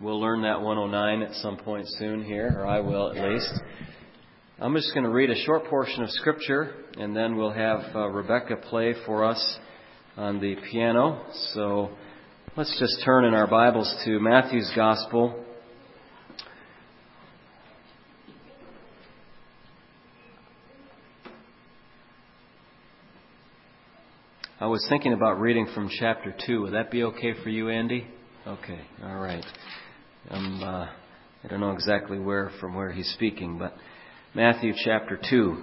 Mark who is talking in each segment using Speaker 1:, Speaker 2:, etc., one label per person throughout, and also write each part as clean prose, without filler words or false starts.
Speaker 1: we'll learn that 109 at some point soon here, or I will at least. I'm just going to read a short portion of Scripture, and then we'll have Rebecca play for us on the piano. So let's just turn in our Bibles to Matthew's Gospel. I was thinking about reading from chapter 2. Would that be okay for you, Andy? Okay, all right. I don't know exactly from where he's speaking, but Matthew chapter 2.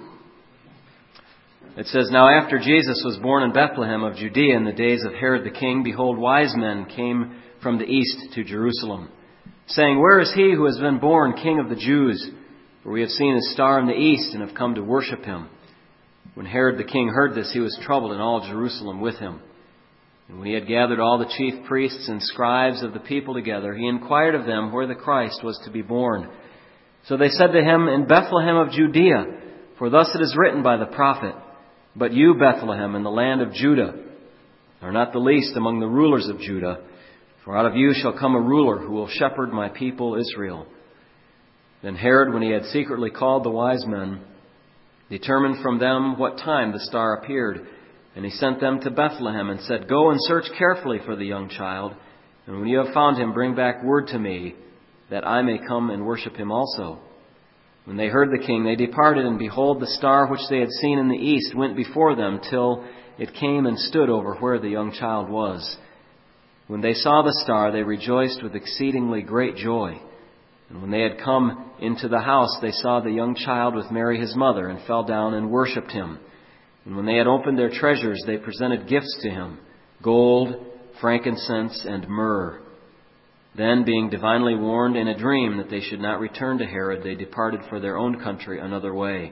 Speaker 1: It says, "Now after Jesus was born in Bethlehem of Judea in the days of Herod the king, behold, wise men came from the east to Jerusalem, saying, 'Where is he who has been born King of the Jews? For we have seen his star in the east and have come to worship him.' When Herod the king heard this, he was troubled, and all Jerusalem with him. And when he had gathered all the chief priests and scribes of the people together, he inquired of them where the Christ was to be born. So they said to him, 'In Bethlehem of Judea, for thus it is written by the prophet, But you, Bethlehem, in the land of Judah, are not the least among the rulers of Judah, for out of you shall come a ruler who will shepherd my people Israel.' Then Herod, when he had secretly called the wise men, determined from them what time the star appeared. And he sent them to Bethlehem and said, 'Go and search carefully for the young child, and when you have found him, bring back word to me, that I may come and worship him also.' When they heard the king, they departed, and behold, the star which they had seen in the east went before them till it came and stood over where the young child was. When they saw the star, they rejoiced with exceedingly great joy. And when they had come into the house, they saw the young child with Mary his mother, and fell down and worshipped him. And when they had opened their treasures, they presented gifts to him, gold, frankincense, and myrrh. Then, being divinely warned in a dream that they should not return to Herod, they departed for their own country another way.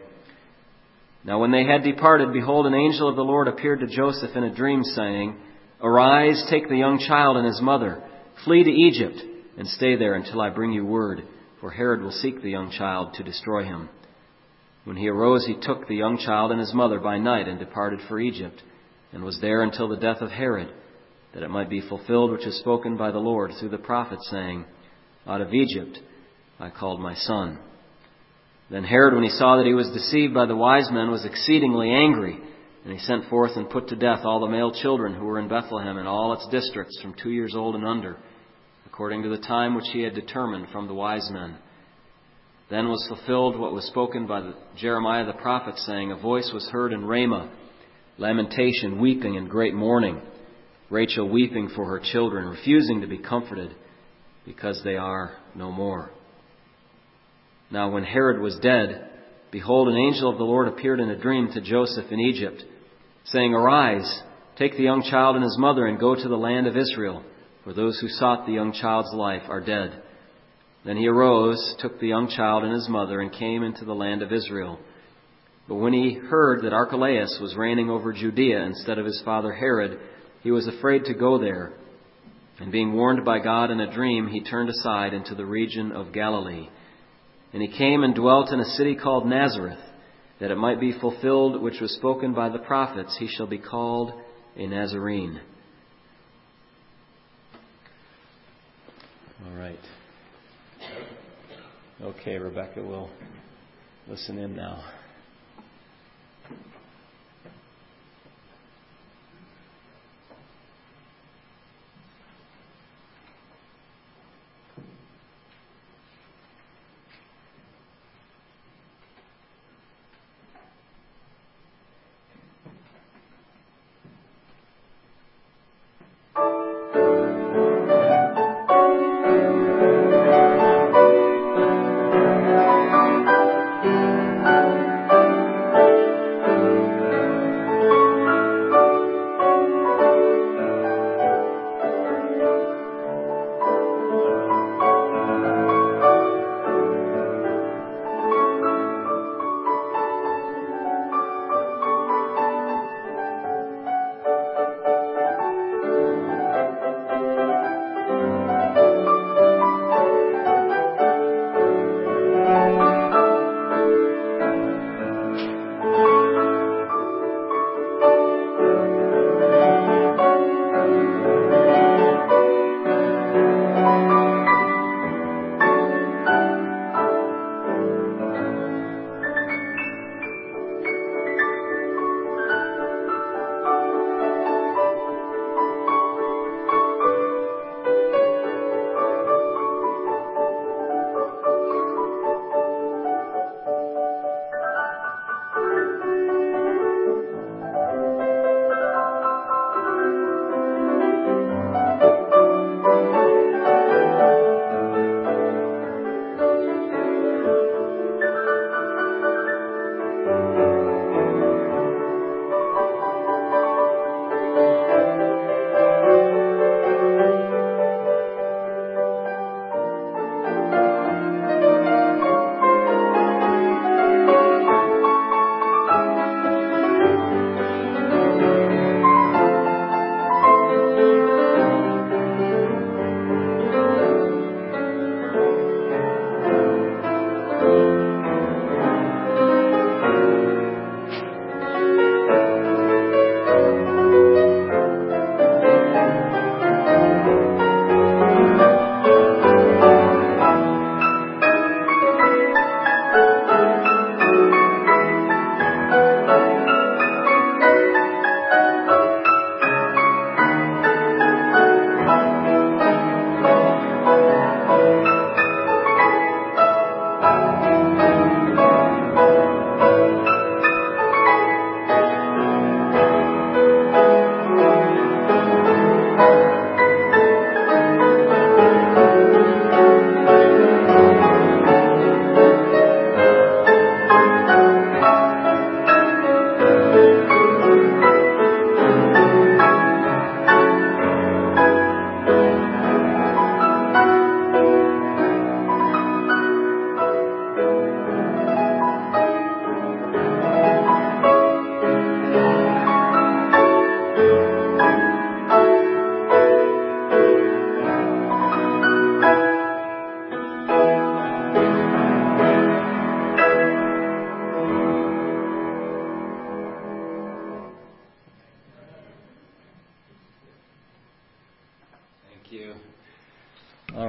Speaker 1: Now when they had departed, behold, an angel of the Lord appeared to Joseph in a dream, saying, 'Arise, take the young child and his mother, flee to Egypt, and stay there until I bring you word, for Herod will seek the young child to destroy him.' When he arose, he took the young child and his mother by night and departed for Egypt, and was there until the death of Herod, that it might be fulfilled which is spoken by the Lord through the prophet, saying, 'Out of Egypt I called my son.' Then Herod, when he saw that he was deceived by the wise men, was exceedingly angry, and he sent forth and put to death all the male children who were in Bethlehem and all its districts from 2 years old and under, according to the time which he had determined from the wise men. Then was fulfilled what was spoken by Jeremiah the prophet, saying, 'A voice was heard in Ramah, lamentation, weeping, and great mourning, Rachel weeping for her children, refusing to be comforted, because they are no more.' Now when Herod was dead, behold, an angel of the Lord appeared in a dream to Joseph in Egypt, saying, 'Arise, take the young child and his mother, and go to the land of Israel, for those who sought the young child's life are dead.' Then he arose, took the young child and his mother, and came into the land of Israel. But when he heard that Archelaus was reigning over Judea instead of his father Herod, he was afraid to go there. And being warned by God in a dream, he turned aside into the region of Galilee. And he came and dwelt in a city called Nazareth, that it might be fulfilled which was spoken by the prophets, 'He shall be called a Nazarene.'" All right. Okay, Rebecca, we'll listen in now.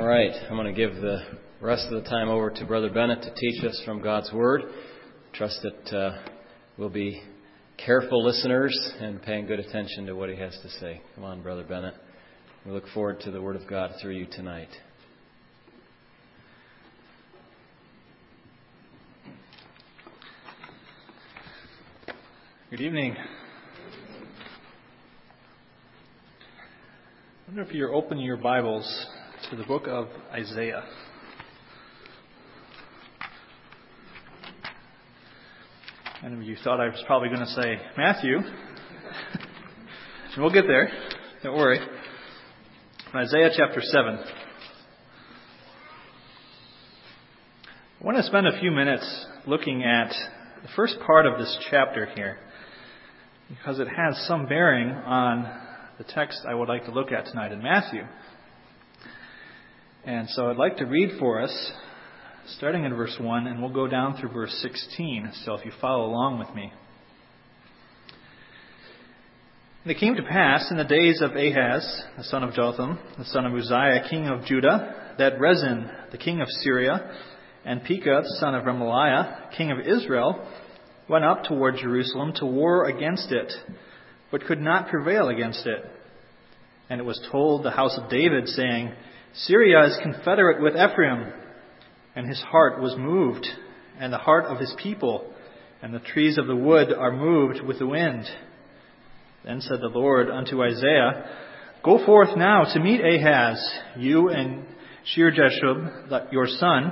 Speaker 1: All right, I'm going to give the rest of the time over to Brother Bennett to teach us from God's Word. Trust that we'll be careful listeners and paying good attention to what he has to say. Come on, Brother Bennett. We look forward to the Word of God through you tonight.
Speaker 2: Good evening. I wonder if you're opening your Bibles to the book of Isaiah. Many of you thought I was probably going to say Matthew. We'll get there. Don't worry. Isaiah chapter 7. I want to spend a few minutes looking at the first part of this chapter here, because it has some bearing on the text I would like to look at tonight in Matthew. And so I'd like to read for us, starting in verse 1, and we'll go down through verse 16, so if you follow along with me. And it came to pass in the days of Ahaz, the son of Jotham, the son of Uzziah, king of Judah, that Rezin, the king of Syria, and Pekah, the son of Remaliah, king of Israel, went up toward Jerusalem to war against it, but could not prevail against it. And it was told the house of David, saying, Syria is confederate with Ephraim. And his heart was moved, and the heart of his people, and the trees of the wood are moved with the wind. Then said the Lord unto Isaiah, Go forth now to meet Ahaz, you and Shear-Jashub, your son,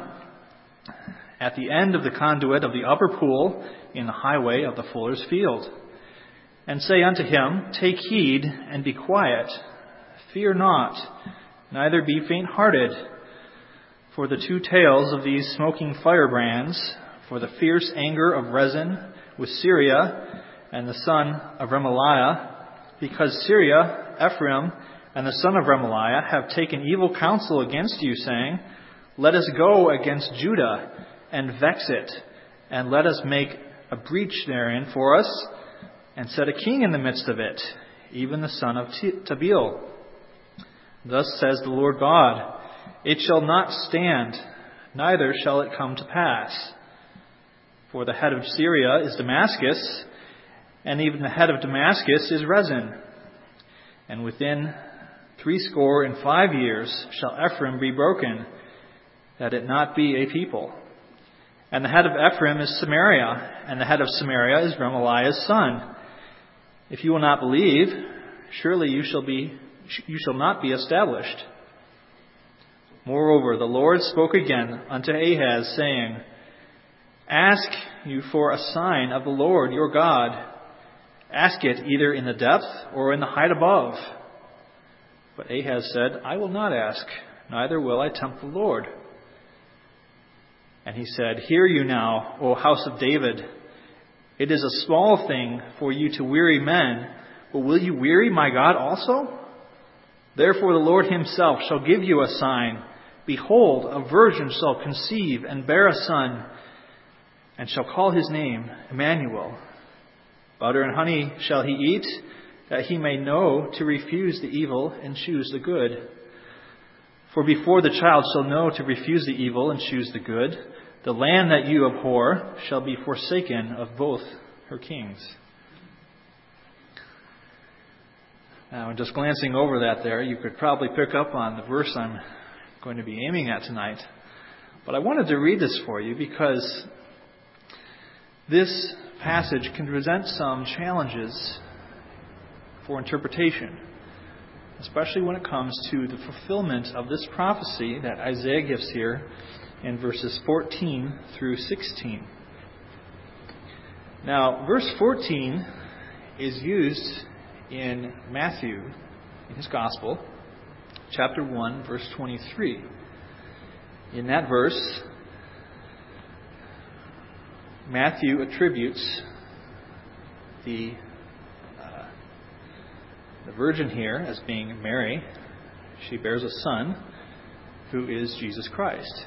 Speaker 2: at the end of the conduit of the upper pool, in the highway of the fuller's field. And say unto him, Take heed, and be quiet. Fear not, neither be faint-hearted. For the two tails of these smoking firebrands, for the fierce anger of Rezin with Syria and the son of Remaliah, because Syria, Ephraim, and the son of Remaliah have taken evil counsel against you, saying, Let us go against Judah and vex it, and let us make a breach therein for us, and set a king in the midst of it, even the son of Tabeel. Thus says the Lord God, It shall not stand, neither shall it come to pass. For the head of Syria is Damascus, and even the head of Damascus is Rezin. And within 65 years shall Ephraim be broken, that it not be a people. And the head of Ephraim is Samaria, and the head of Samaria is Remaliah's son. If you will not believe, surely you shall not be established. Moreover, the Lord spoke again unto Ahaz, saying, Ask you for a sign of the Lord your God. Ask it either in the depth or in the height above. But Ahaz said, I will not ask, neither will I tempt the Lord. And he said, Hear you now, O house of David. It is a small thing for you to weary men, but will you weary my God also? Therefore the Lord himself shall give you a sign. Behold, a virgin shall conceive and bear a son, and shall call his name Emmanuel. Butter and honey shall he eat, that he may know to refuse the evil and choose the good. For before the child shall know to refuse the evil and choose the good, the land that you abhor shall be forsaken of both her kings. Now, just glancing over that there, you could probably pick up on the verse I'm going to be aiming at tonight. But I wanted to read this for you because this passage can present some challenges for interpretation, especially when it comes to the fulfillment of this prophecy that Isaiah gives here in verses 14 through 16. Now, verse 14 is used in Matthew, in his Gospel, chapter 1, verse 23. In that verse, Matthew attributes the virgin here as being Mary. She bears a son who is Jesus Christ.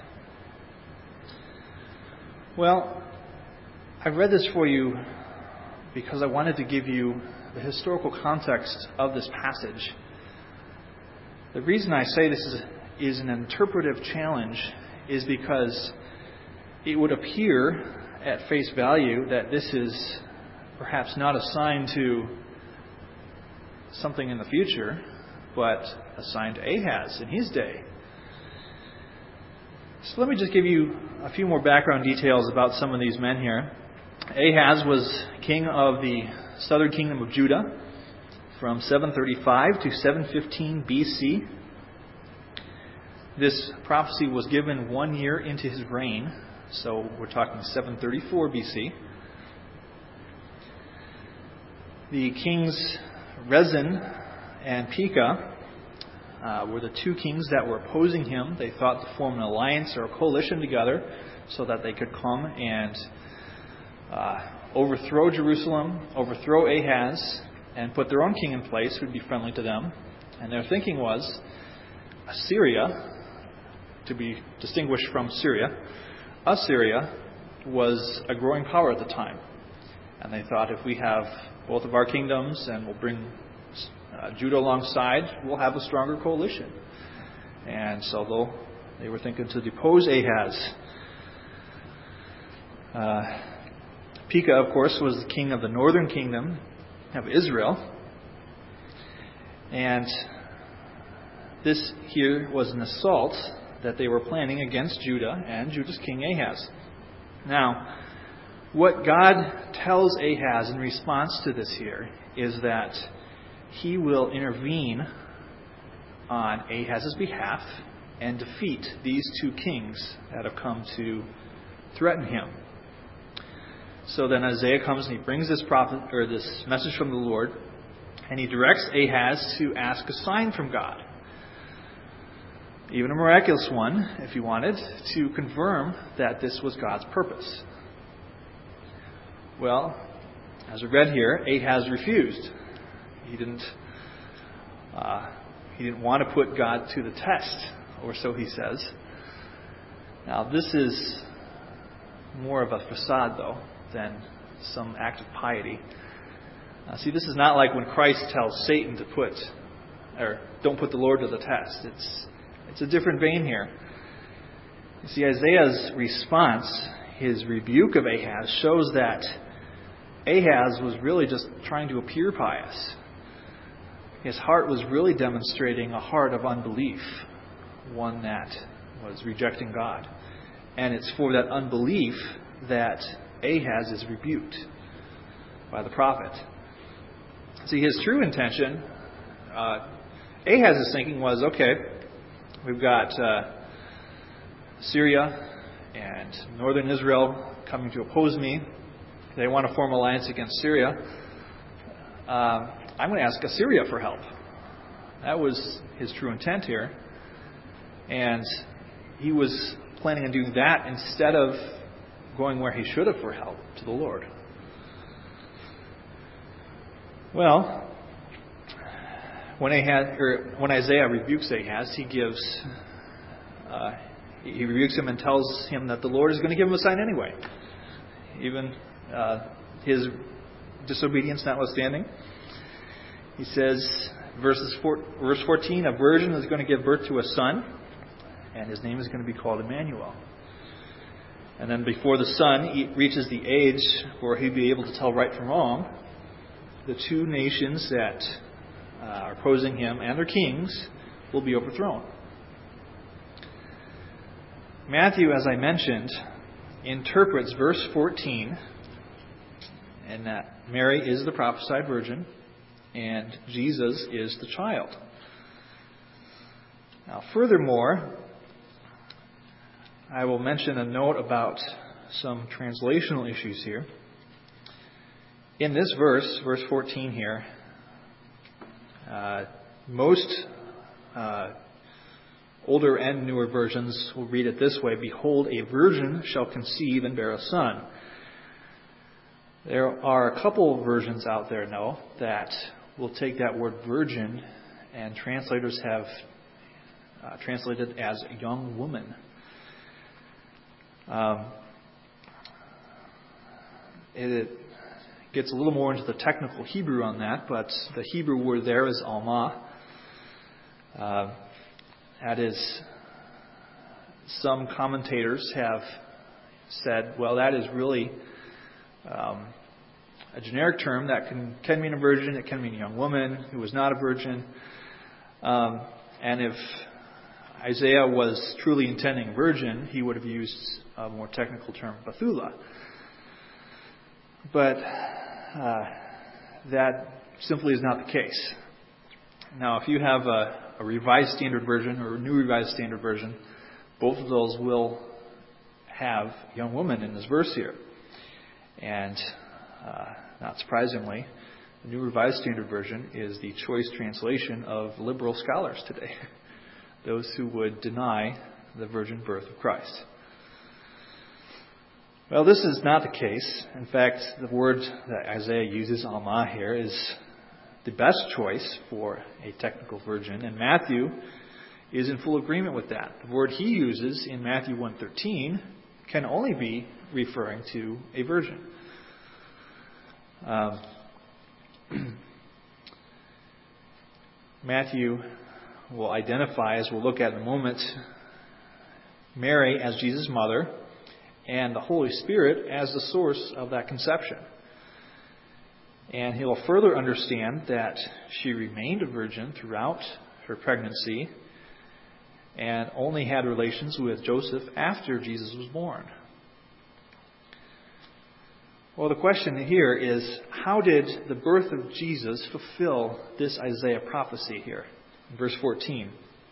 Speaker 2: Well, I've read this for you because I wanted to give you the historical context of this passage. The reason I say this is an interpretive challenge is because it would appear at face value that this is perhaps not a sign to something in the future, but a sign to Ahaz in his day. So let me just give you a few more background details about some of these men here. Ahaz was king of the southern kingdom of Judah from 735 to 715 BC. This prophecy was given 1 year into his reign, so we're talking 734 BC. The kings Rezin and Pekah were the two kings that were opposing him. They thought to form an alliance or a coalition together so that they could come and overthrow Jerusalem, overthrow Ahaz, and put their own king in place who would be friendly to them. And their thinking was Assyria, to be distinguished from Syria. Assyria was a growing power at the time. And they thought, if we have both of our kingdoms and we'll bring Judah alongside, we'll have a stronger coalition. And so they were thinking to depose Ahaz. Pekah, of course, was the king of the northern kingdom of Israel. And this here was an assault that they were planning against Judah and Judah's king Ahaz. Now, what God tells Ahaz in response to this here is that he will intervene on Ahaz's behalf and defeat these two kings that have come to threaten him. So then Isaiah comes and he brings this message from the Lord, and he directs Ahaz to ask a sign from God. Even a miraculous one, if he wanted, to confirm that this was God's purpose. Well, as we read here, Ahaz refused. He didn't want to put God to the test, or so he says. Now, this is more of a facade, though, than some act of piety. See, this is not like when Christ tells Satan to don't put the Lord to the test. It's a different vein here. You see, Isaiah's response, his rebuke of Ahaz, shows that Ahaz was really just trying to appear pious. His heart was really demonstrating a heart of unbelief, one that was rejecting God. And it's for that unbelief that Ahaz is rebuked by the prophet. See, his true intention, Ahaz's thinking was, okay, we've got Syria and northern Israel coming to oppose me. They want to form an alliance against Syria. I'm going to ask Assyria for help. That was his true intent here. And he was planning on doing that instead of going where he should have for help, to the Lord. Well, when Isaiah rebukes Ahaz, he rebukes him and tells him that the Lord is going to give him a sign anyway, even his disobedience notwithstanding. He says, verse 14, a virgin is going to give birth to a son, and his name is going to be called Emmanuel. And then before the son reaches the age where he'd be able to tell right from wrong, the two nations that are opposing him and their kings will be overthrown. Matthew, as I mentioned, interprets verse 14, and that Mary is the prophesied virgin, and Jesus is the child. Now, furthermore, I will mention a note about some translational issues here. In this verse 14 here, most older and newer versions will read it this way: "Behold, a virgin shall conceive and bear a son." There are a couple of versions out there now that will take that word virgin, and translators have translated as a young woman. It gets a little more into the technical Hebrew on that, but the Hebrew word there is alma. That is some commentators have said, well, that is really a generic term that can mean a virgin. It can mean a young woman who was not a virgin. And if Isaiah was truly intending virgin, he would have used a more technical term, Bethula. But that simply is not the case. Now, if you have a Revised Standard Version or a New Revised Standard Version, both of those will have young woman in this verse here. And not surprisingly, the New Revised Standard Version is the choice translation of liberal scholars today, those who would deny the virgin birth of Christ. Well, this is not the case. In fact, the word that Isaiah uses, Alma, here is the best choice for a technical virgin, and Matthew is in full agreement with that. The word he uses in Matthew 1:13 can only be referring to a virgin. Matthew will identify, as we'll look at in a moment, Mary as Jesus' mother and the Holy Spirit as the source of that conception. And he'll further understand that she remained a virgin throughout her pregnancy and only had relations with Joseph after Jesus was born. Well, the question here is, how did the birth of Jesus fulfill this Isaiah prophecy here? In verse 14.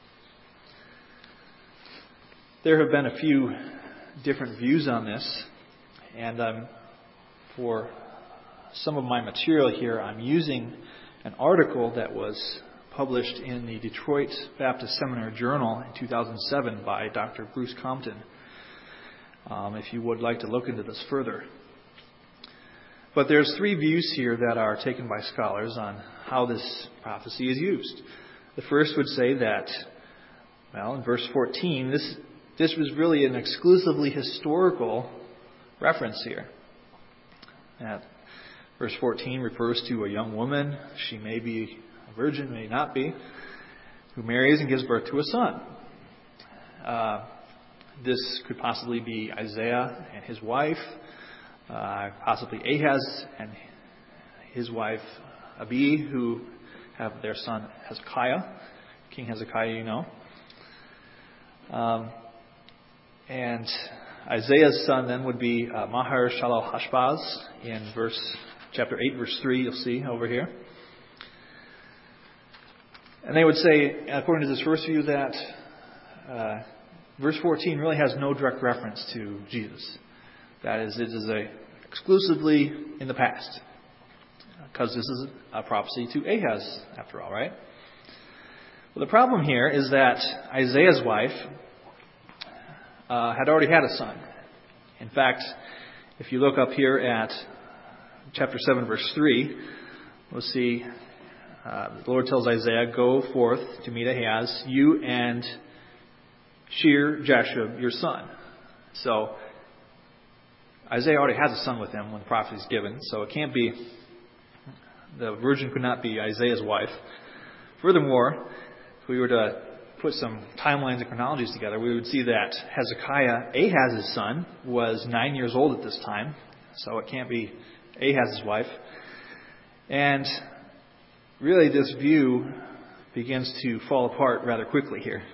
Speaker 2: There have been a few different views on this, and for some of my material here, I'm using an article that was published in the Detroit Baptist Seminary Journal in 2007 by Dr. Bruce Compton, if you would like to look into this further. But there's three views here that are taken by scholars on how this prophecy is used. The first would say that, well, in verse 14, this was really an exclusively historical reference here. That verse 14 refers to a young woman, she may be a virgin, may not be, who marries and gives birth to a son. This could possibly be Isaiah and his wife, possibly Ahaz and his wife Abi, who have their son Hezekiah, King Hezekiah, you know. And Isaiah's son then would be Maher-shalal-Hashbaz in chapter 8, verse 3, you'll see over here. And they would say, according to this first view, that verse 14 really has no direct reference to Jesus. That is, it is exclusively in the past, because this is a prophecy to Ahaz, after all, right? Well, the problem here is that Isaiah's wife had already had a son. In fact, if you look up here at chapter 7, verse 3, we'll see the Lord tells Isaiah, "Go forth to meet Ahaz, you and Shear-Jashub, your son." So Isaiah already has a son with him when the prophecy is given, so it can't be, the virgin could not be Isaiah's wife. Furthermore, if we were to put some timelines and chronologies together, we would see that Hezekiah, Ahaz's son, was 9 years old at this time, so it can't be Ahaz's wife. And really this view begins to fall apart rather quickly here.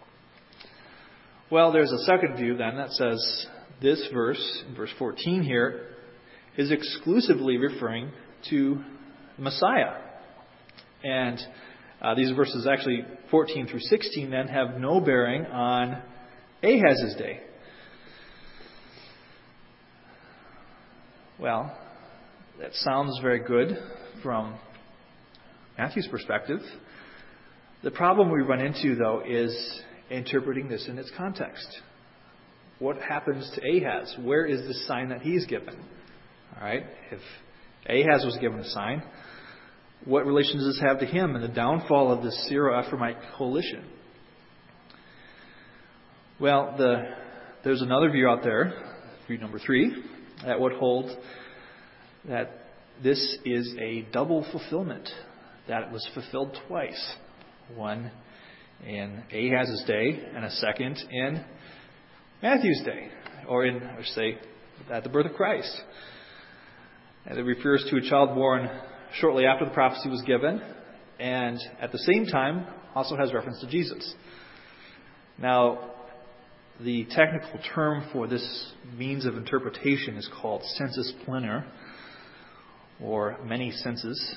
Speaker 2: Well, there's a second view then that says this verse, verse 14 here, is exclusively referring to Messiah. And these verses, actually 14 through 16, then have no bearing on Ahaz's day. Well, that sounds very good from Matthew's perspective. The problem we run into, though, is interpreting this in its context. What happens to Ahaz? Where is the sign that he's given? All right, if Ahaz was given a sign, what relation does this have to him and the downfall of the Syro-Ephraimite coalition? Well, there's another view out there, view number 3, that would hold that this is a double fulfillment, that it was fulfilled twice. One in Ahaz's day and a second in Matthew's day, or say, at the birth of Christ. And it refers to a child born shortly after the prophecy was given, and at the same time also has reference to Jesus. Now, the technical term for this means of interpretation is called sensus plenior, or many senses.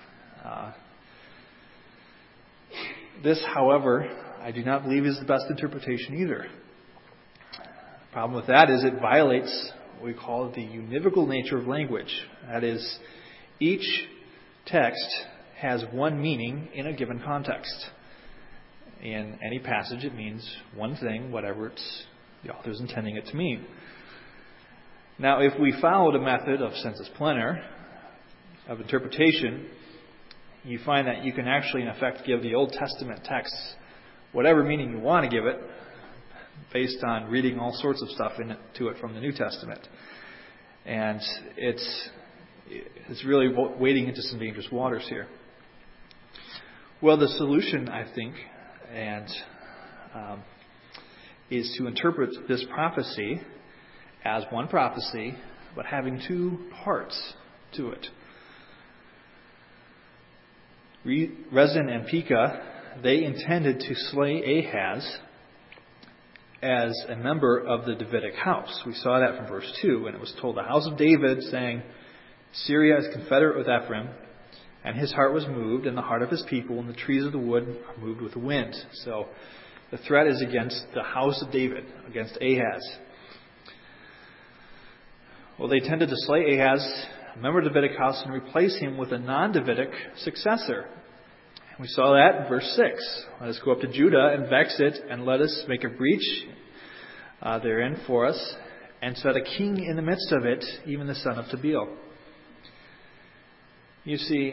Speaker 2: This, however, I do not believe is the best interpretation either. The problem with that is it violates what we call the univocal nature of language. That is, each text has one meaning in a given context. In any passage, it means one thing, whatever the author's intending it to mean. Now, if we followed a method of sensus plenior, of interpretation, you find that you can actually, in effect, give the Old Testament text whatever meaning you want to give it, based on reading all sorts of stuff into it from the New Testament. And it's really wading into some dangerous waters here. Well, the solution, I think, is to interpret this prophecy as one prophecy, but having two parts to it. Rezin and Pekah, they intended to slay Ahaz as a member of the Davidic house. We saw that from verse 2, and it was told the house of David, saying, Syria is confederate with Ephraim, and his heart was moved, and the heart of his people, and the trees of the wood are moved with the wind. So the threat is against the house of David, against Ahaz. Well, they intended to slay Ahaz, a member of the Davidic house, and replace him with a non-Davidic successor. We saw that in verse 6. Let us go up to Judah and vex it, and let us make a breach therein for us, and set a king in the midst of it, even the son of Tabeel. You see,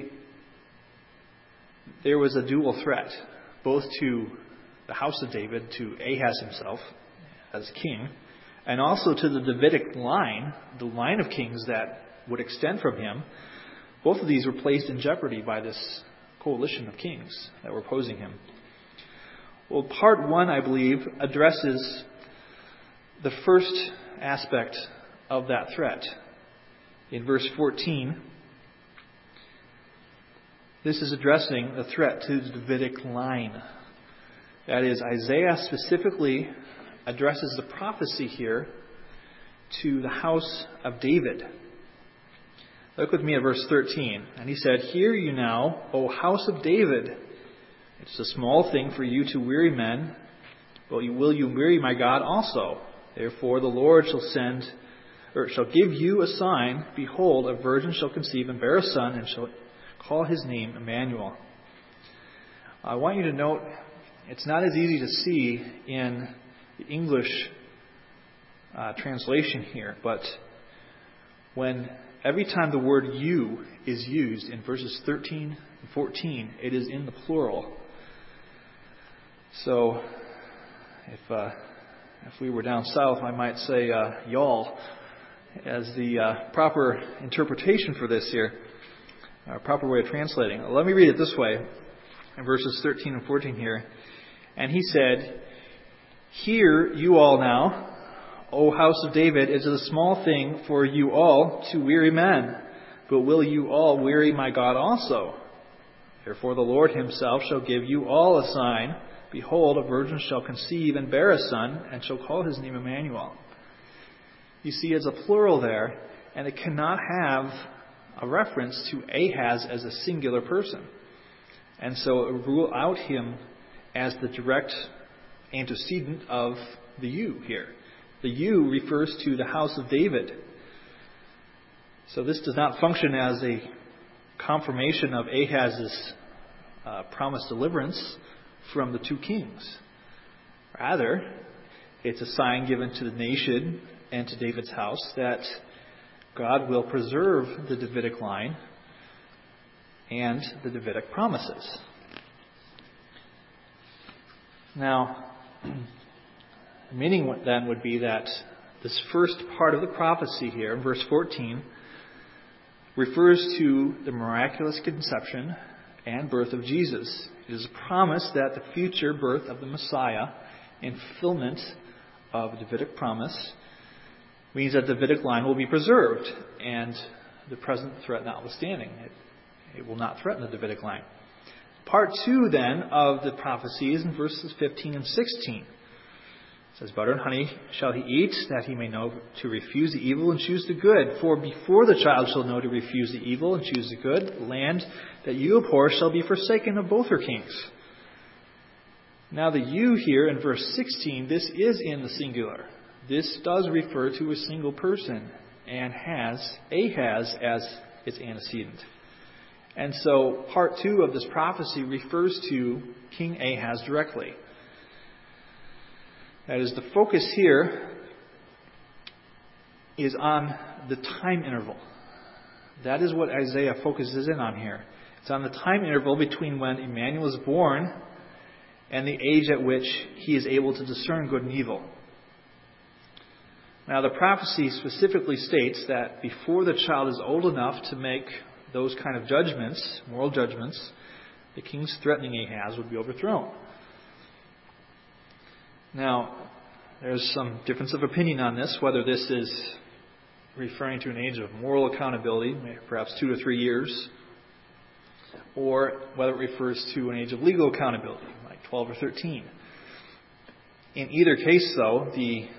Speaker 2: there was a dual threat, both to the house of David, to Ahaz himself as king, and also to the Davidic line, the line of kings that would extend from him. Both of these were placed in jeopardy by this coalition of kings that were opposing him. Well, part 1, I believe, addresses the first aspect of that threat. In verse 14, this is addressing the threat to the Davidic line. That is, Isaiah specifically addresses the prophecy here to the house of David. Look with me at verse 13. And he said, Hear you now, O house of David. It's a small thing for you to weary men, but will you weary my God also? Therefore the Lord shall give you a sign. Behold, a virgin shall conceive and bear a son, and shall call his name Emmanuel. I want you to note, it's not as easy to see in the English translation here, but every time the word you is used in verses 13 and 14, it is in the plural. So, if we were down south, I might say y'all as the proper interpretation for this here, a proper way of translating. Let me read it this way, in verses 13 and 14 here. And he said, Hear you all now, O house of David, it is a small thing for you all to weary men, but will you all weary my God also? Therefore the Lord himself shall give you all a sign. Behold, a virgin shall conceive and bear a son, and shall call his name Emmanuel. You see, it's a plural there, and it cannot have a reference to Ahaz as a singular person. And so it rule out him as the direct antecedent of the you here. The you refers to the house of David. So this does not function as a confirmation of Ahaz's promised deliverance from the two kings. Rather, it's a sign given to the nation and to David's house that God will preserve the Davidic line and the Davidic promises. Now, the meaning then would be that this first part of the prophecy here, in verse 14, refers to the miraculous conception and birth of Jesus. It is a promise that the future birth of the Messiah and fulfillment of the Davidic promise means that the Davidic line will be preserved, and the present threat notwithstanding, it will not threaten the Davidic line. Part 2, then, of the prophecy is in verses 15 and 16. It says, "Butter and honey shall he eat, that he may know to refuse the evil and choose the good. For before the child shall know to refuse the evil and choose the good, the land that you abhor shall be forsaken of both her kings." Now the "you" here in verse 16, this is in the singular. This does refer to a single person and has Ahaz as its antecedent. And so part 2 of this prophecy refers to King Ahaz directly. That is, the focus here is on the time interval. That is what Isaiah focuses in on here. It's on the time interval between when Emmanuel is born and the age at which he is able to discern good and evil. Now, the prophecy specifically states that before the child is old enough to make those kind of judgments, moral judgments, the king's threatening Ahaz would be overthrown. Now, there's some difference of opinion on this, whether this is referring to an age of moral accountability, perhaps 2 to 3 years, or whether it refers to an age of legal accountability, like 12 or 13. In either case, though, the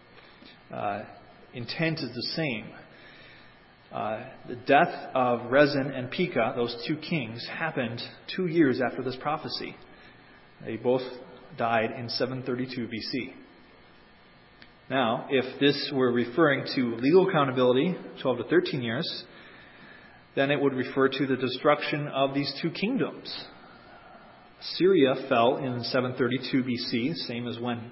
Speaker 2: intent is the same. The death of Rezin and Pekah, those 2 kings, happened 2 years after this prophecy. They both died in 732 BC. Now, if this were referring to legal accountability, 12 to 13 years, then it would refer to the destruction of these 2 kingdoms. Syria fell in 732 BC, same as when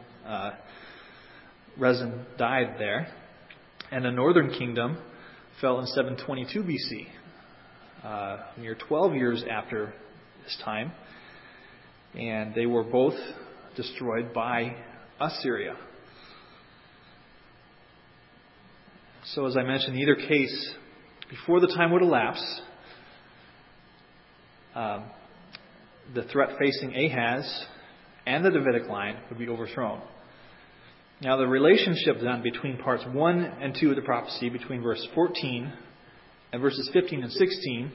Speaker 2: Rezin died there. And the northern kingdom fell in 722 BC, near 12 years after this time. And they were both destroyed by Assyria. So as I mentioned, in either case, before the time would elapse, the threat facing Ahaz and the Davidic line would be overthrown. Now the relationship then between parts 1 and 2 of the prophecy, between verse 14 and verses 15 and 16,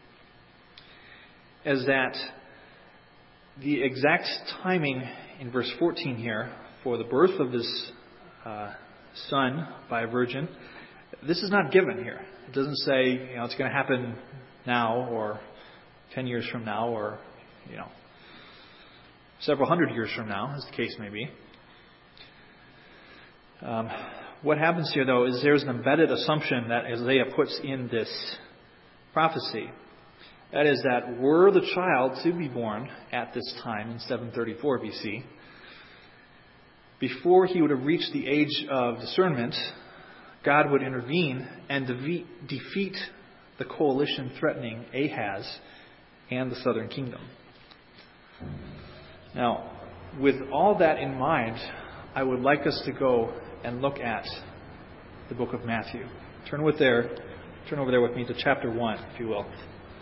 Speaker 2: is that the exact timing in verse 14 here for the birth of this son by a virgin, this is not given here. It doesn't say, it's going to happen now or 10 years from now or, several hundred years from now, as the case may be. What happens here, though, is there's an embedded assumption that Isaiah puts in this prophecy. That is that were the child to be born at this time in 734 BC, before he would have reached the age of discernment, God would intervene and defeat the coalition threatening Ahaz and the southern kingdom. Now, with all that in mind, I would like us to go and look at the book of Matthew. Turn over there with me to chapter 1, if you will.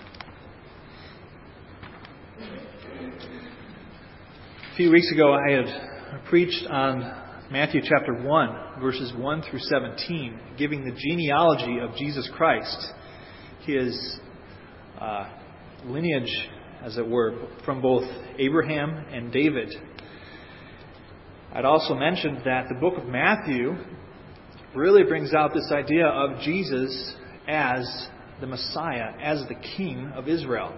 Speaker 2: A few weeks ago, I had preached on Matthew chapter 1, verses 1 through 17, giving the genealogy of Jesus Christ, his lineage, as it were, from both Abraham and David. I'd also mentioned that the book of Matthew really brings out this idea of Jesus as the Messiah, as the King of Israel.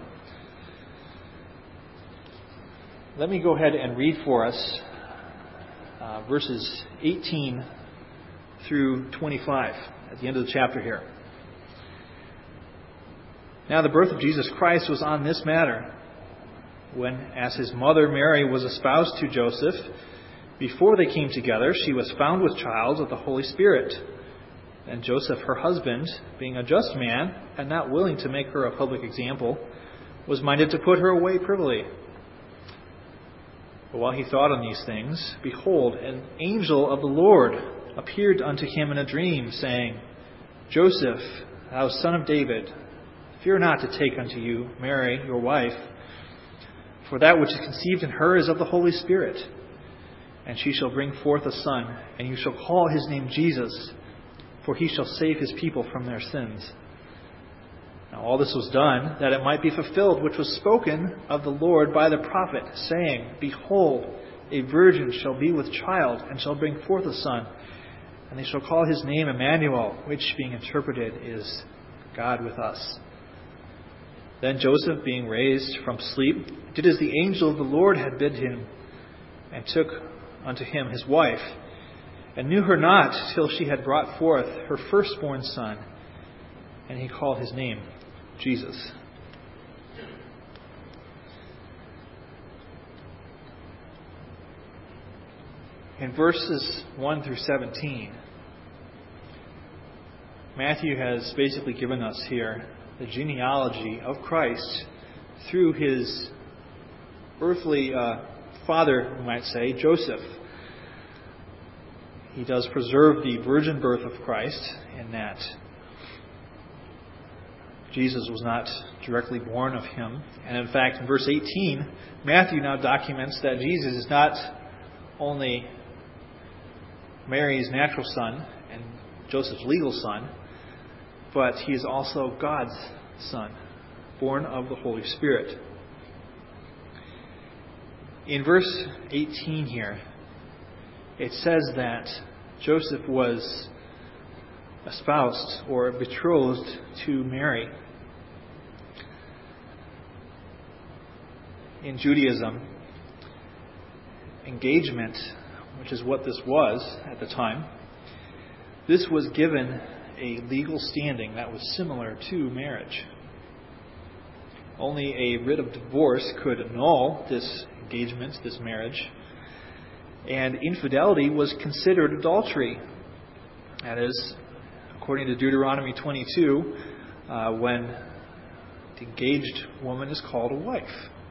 Speaker 2: Let me go ahead and read for us verses 18 through 25 at the end of the chapter here. Now the birth of Jesus Christ was on this manner, when, as his mother Mary was espoused to Joseph, before they came together, she was found with child of the Holy Spirit. And Joseph, her husband, being a just man, and not willing to make her a public example, was minded to put her away privily. But while he thought on these things, behold, an angel of the Lord appeared unto him in a dream, saying, Joseph, thou son of David, fear not to take unto you Mary, your wife, for that which is conceived in her is of the Holy Spirit. and she shall bring forth a son, and you shall call his name Jesus, for he shall save his people from their sins. Now all this was done, that it might be fulfilled, which was spoken of the Lord by the prophet, saying, Behold, a virgin shall be with child, and shall bring forth a son, and they shall call his name Emmanuel, which, being interpreted, is God with us. Then Joseph, being raised from sleep, did as the angel of the Lord had bid him, and took unto him his wife, and knew her not till she had brought forth her firstborn son, and he called his name Jesus. In verses 1 through 17, Matthew has basically given us here the genealogy of Christ through his earthly father, we might say, Joseph. He does preserve the virgin birth of Christ in that Jesus was not directly born of him. And in fact, in verse 18, Matthew now documents that Jesus is not only Mary's natural son and Joseph's legal son, but he is also God's son, born of the Holy Spirit. In verse 18 here, it says that Joseph was espoused or betrothed to Mary. In Judaism, engagement, which is what this was at the time, this was given a legal standing that was similar to marriage. Only a writ of divorce could annul this engagement, this marriage, and infidelity was considered adultery. That is, according to Deuteronomy 22, when the engaged woman is called a wife.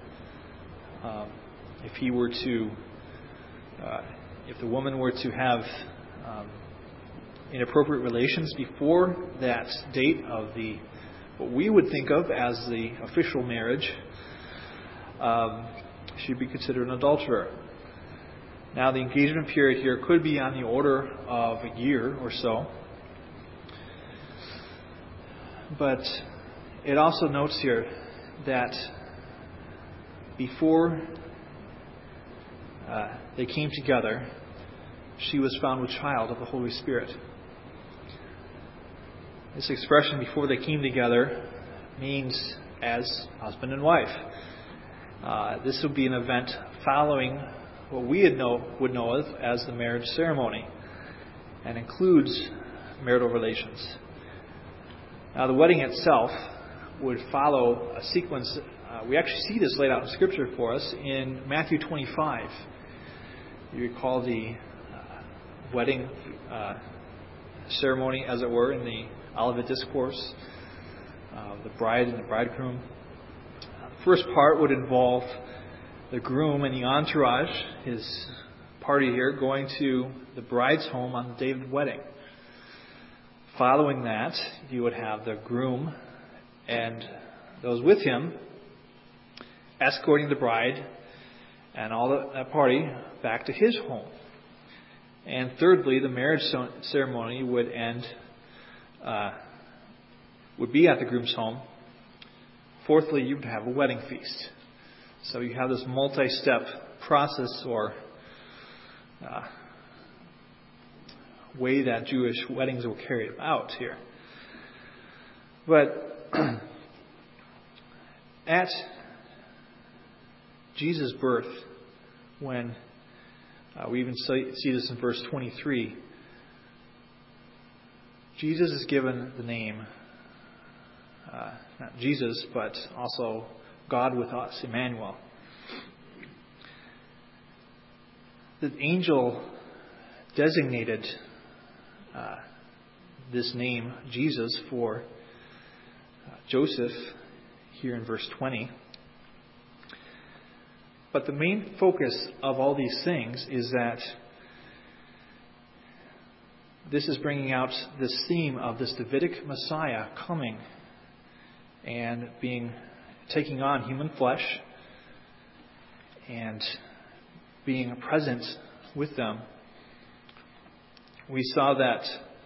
Speaker 2: If the woman were to have inappropriate relations before that date of what we would think of as the official marriage, she'd be considered an adulterer. Now, the engagement period here could be on the order of a year or so. But it also notes here that before they came together, she was found with child of the Holy Spirit. This expression, before they came together, means as husband and wife. This would be an event following what we would know of as the marriage ceremony, and includes marital relations. Now, the wedding itself would follow a sequence. We actually see this laid out in Scripture for us in Matthew 25. You recall the wedding ceremony, as it were, in the Olivet Discourse, the bride and the bridegroom. The first part would involve the groom and the entourage, his party here, going to the bride's home on the day of the wedding. Following that, you would have the groom and those with him escorting the bride and all that party back to his home. And thirdly, the marriage ceremony would be at the groom's home. Fourthly, you would have a wedding feast. So you have this multi-step process or way that Jewish weddings were carried out here. But at Jesus' birth, when we even see this in verse 23, Jesus is given the name, not Jesus, but also God with us, Emmanuel. The angel designated this name, Jesus, for Joseph here in verse 20. But the main focus of all these things is that this is bringing out this theme of this Davidic Messiah coming and taking on human flesh and being present with them, we saw that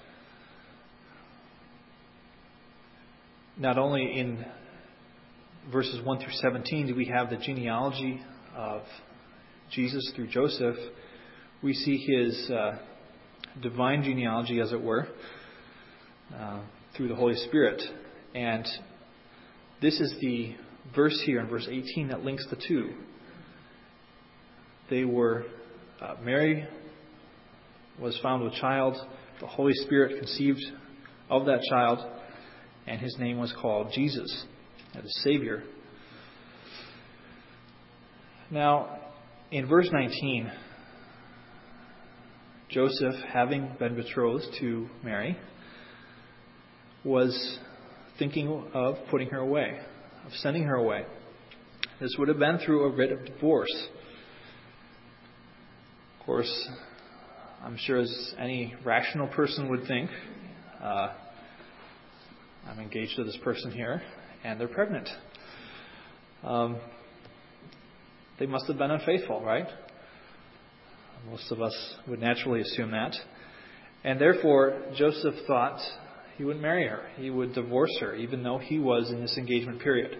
Speaker 2: not only in verses 1 through 17 do we have the genealogy of Jesus through Joseph, we see his divine genealogy, as it were, through the Holy Spirit. And this is the verse here in verse 18 that links the two. They were, Mary was found with child, the Holy Spirit conceived of that child, and his name was called Jesus, that is Savior. Now, in verse 19, Joseph, having been betrothed to Mary, was thinking of putting her away, of sending her away. This would have been through a writ of divorce. Of course, I'm sure as any rational person would think, I'm engaged to this person here, and they're pregnant. They must have been unfaithful, right? Most of us would naturally assume that. And therefore, Joseph thought he would marry her. He would divorce her, even though he was in this engagement period.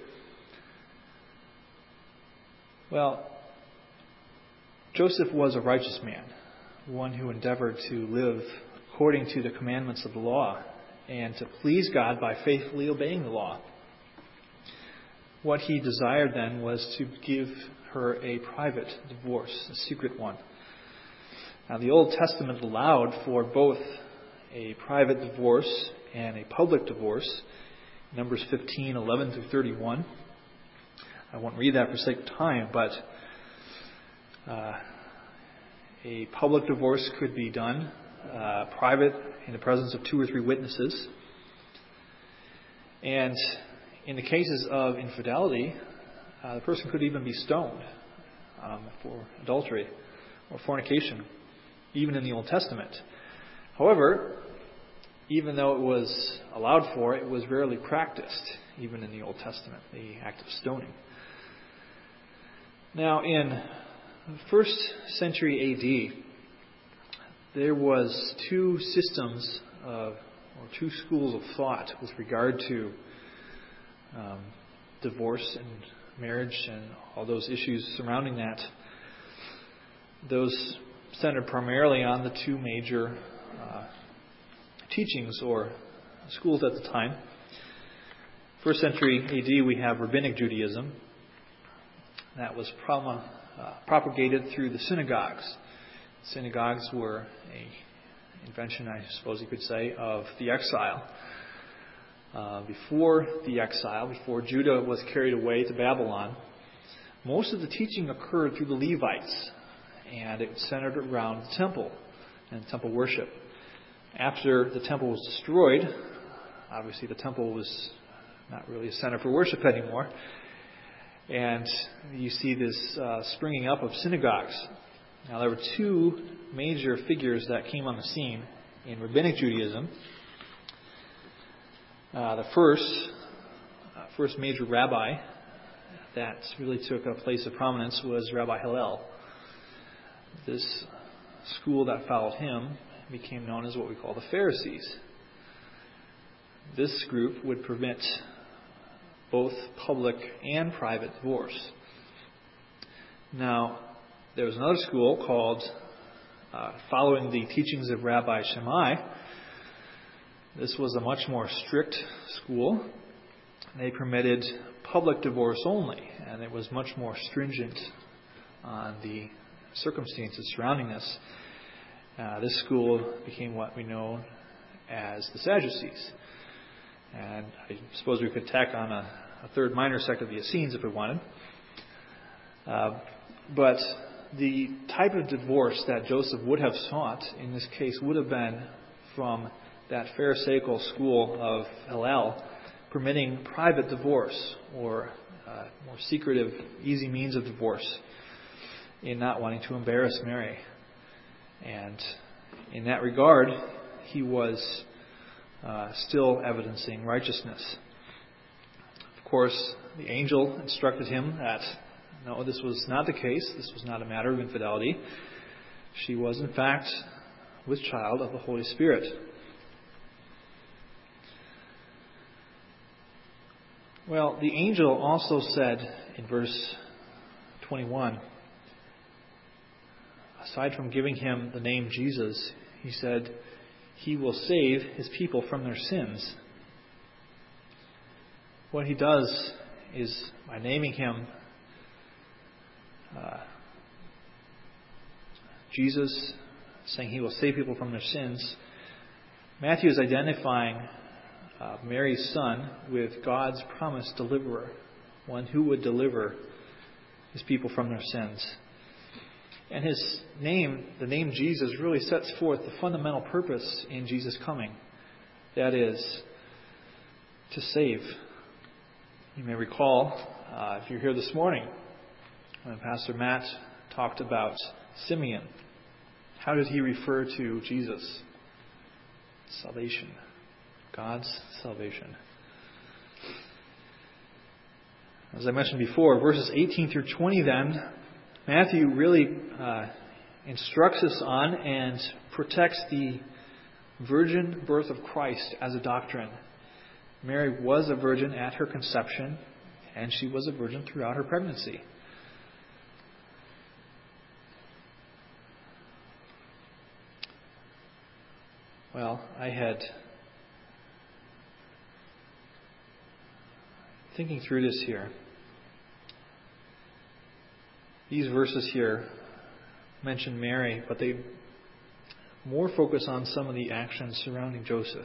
Speaker 2: Well, Joseph was a righteous man, one who endeavored to live according to the commandments of the law and to please God by faithfully obeying the law. What he desired then was to give her a private divorce, a secret one. Now, the Old Testament allowed for both a private divorce and a public divorce. Numbers 15, 11 through 31. I won't read that for sake of time, but a public divorce could be done private in the presence of 2 or 3 witnesses. And in the cases of infidelity, the person could even be stoned for adultery or fornication, even in the Old Testament. However, even though it was allowed for, it was rarely practiced, even in the Old Testament, the act of stoning. Now, in the 1st century AD, there was 2 systems or 2 schools of thought with regard to divorce and marriage and all those issues surrounding that. Those centered primarily on the 2 major teachings or schools at the time. 1st century AD, we have Rabbinic Judaism. That was propagated through the synagogues. Synagogues were an invention, I suppose you could say, of the exile. Before the exile, before Judah was carried away to Babylon, most of the teaching occurred through the Levites, and it centered around the temple and temple worship. After the temple was destroyed, obviously the temple was not really a center for worship anymore, and you see this springing up of synagogues. Now, there were 2 major figures that came on the scene in Rabbinic Judaism. The first major rabbi that really took a place of prominence was Rabbi Hillel. This school that followed him became known as what we call the Pharisees. This group would permit both public and private divorce. Now, there was another school called, following the teachings of Rabbi Shammai. This was a much more strict school. They permitted public divorce only, and it was much more stringent on the circumstances surrounding this. This school became what we know as the Sadducees. And I suppose we could tack on a third minor sect of the Essenes if we wanted. But the type of divorce that Joseph would have sought in this case would have been from that Pharisaical school of Hillel, permitting private divorce or more secretive, easy means of divorce in not wanting to embarrass Mary. And in that regard, he was still evidencing righteousness. Of course, the angel instructed him that no, this was not the case. This was not a matter of infidelity. She was, in fact, with child of the Holy Spirit. Well, the angel also said in verse 21, aside from giving him the name Jesus, he said, he will save his people from their sins. What he does is, by naming him Jesus, saying he will save people from their sins, Matthew is identifying Mary's son with God's promised deliverer, one who would deliver his people from their sins. And his name, the name Jesus, really sets forth the fundamental purpose in Jesus' coming. That is, to save. You may recall, if you're here this morning, when Pastor Matt talked about Simeon. How did he refer to Jesus? Salvation. God's salvation. As I mentioned before, verses 18 through 20 then, Matthew really instructs us on and protects the virgin birth of Christ as a doctrine. Mary was a virgin at her conception, and she was a virgin throughout her pregnancy. Well, I had, thinking through this here, these verses here mention Mary, but they more focus on some of the actions surrounding Joseph.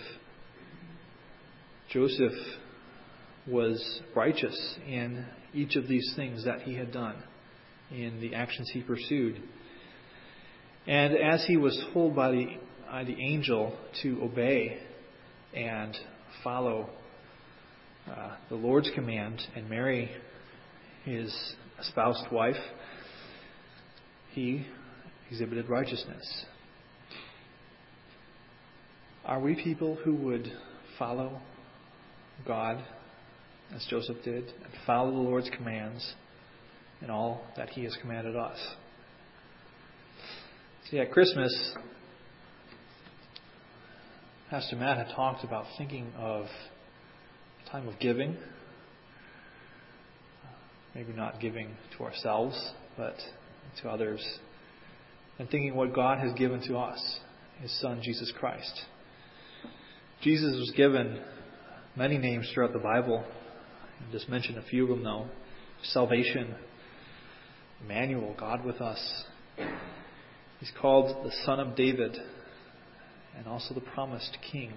Speaker 2: Joseph was righteous in each of these things that he had done, in the actions he pursued. And as he was told by the angel to obey and follow the Lord's command and marry his espoused wife, he exhibited righteousness. Are we people who would follow God as Joseph did and follow the Lord's commands in all that he has commanded us? See, at Christmas, Pastor Matt had talked about thinking of a time of giving. Maybe not giving to ourselves, but to others. And thinking what God has given to us, His Son, Jesus Christ. Jesus was given many names throughout the Bible. I'll just mention a few of them though. Salvation, Emmanuel, God with us. He's called the Son of David, and also the promised King.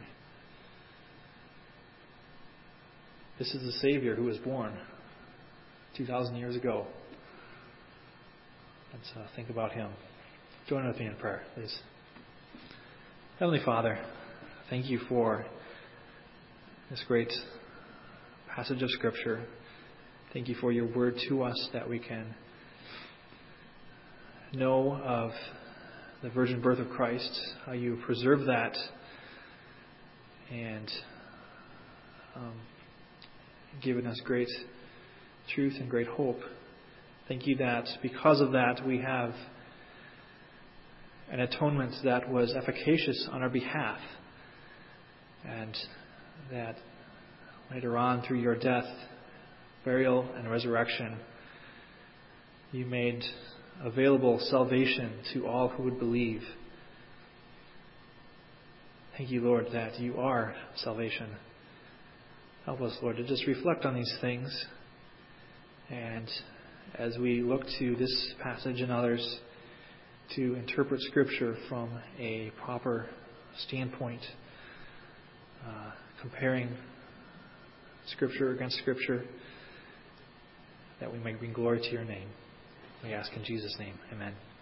Speaker 2: This is the Savior who was born 2,000 years ago. Let's think about Him. Join with me in prayer, please. Heavenly Father, thank you for this great passage of Scripture. Thank you for your word to us that we can know of the virgin birth of Christ, how you preserve that and given us great truth and great hope. Thank you that because of that we have an atonement that was efficacious on our behalf, and that later on through your death, burial, and resurrection, you made available salvation to all who would believe. Thank you, Lord, that you are salvation. Help us, Lord, to just reflect on these things. And as we look to this passage and others, to interpret Scripture from a proper standpoint, comparing Scripture against Scripture, that we may bring glory to your name. We ask in Jesus' name. Amen.